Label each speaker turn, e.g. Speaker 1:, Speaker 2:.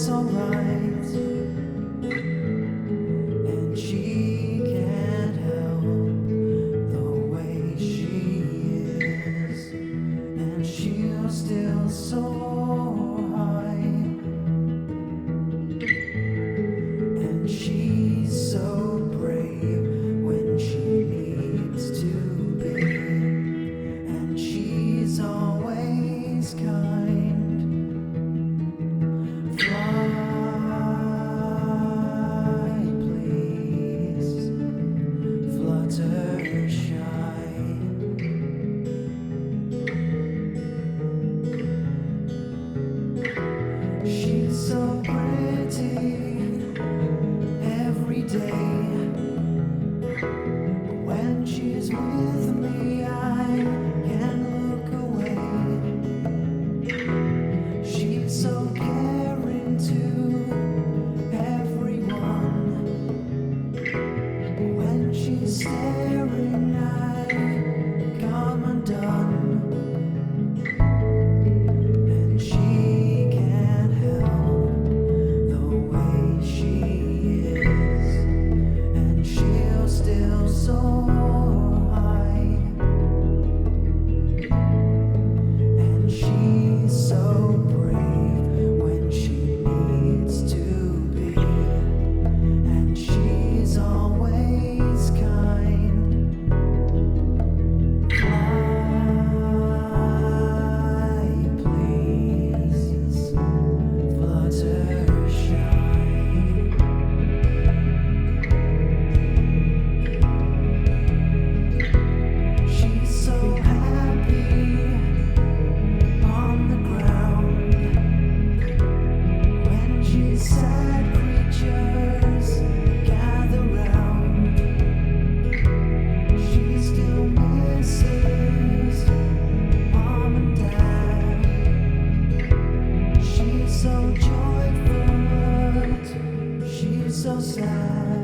Speaker 1: it's alright, and she can't help the way she is, and she's still so high, and she's so brave when she needs to be, and she's always kind. Fly, please, Fluttershy. She's so pretty every day. When she's with me, I can't look away. She's so caring to everyone. When she's staring, I come undone, and she can't help the way she is, and she's still so high, and she's so brave when she needs to be, and she's always kind. Fly, please, Fluttershy. She's so happy on the ground. When she's sad, creatures gather round. She still misses mom and dad. She's so joyful, but she's so sad.